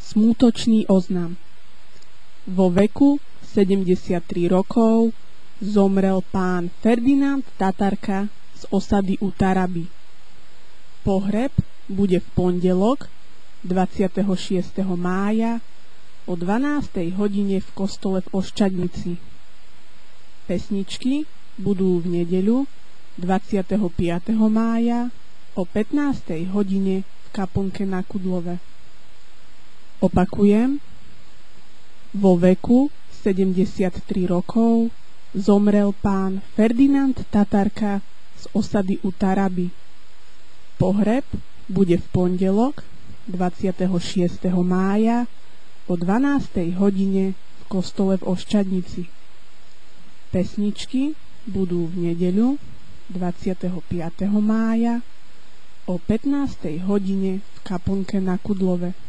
Smútočný oznam. Vo veku 73 rokov zomrel pán Ferdinand Tatarka z osady u Taraby. Pohreb bude v pondelok 26. mája o 12. hodine v kostole v Oščadnici. Pesničky budú v nedeľu 25. mája o 15. hodine v kaplnke na Kudlove. Opakujem, vo veku 73 rokov zomrel pán Ferdinand Tatarka z osady u Taraby. Pohreb bude v pondelok 26. mája o 12. hodine v kostole v Oščadnici. Pesničky budú v nedeľu 25. mája o 15. hodine v kaplnke na Kudlove.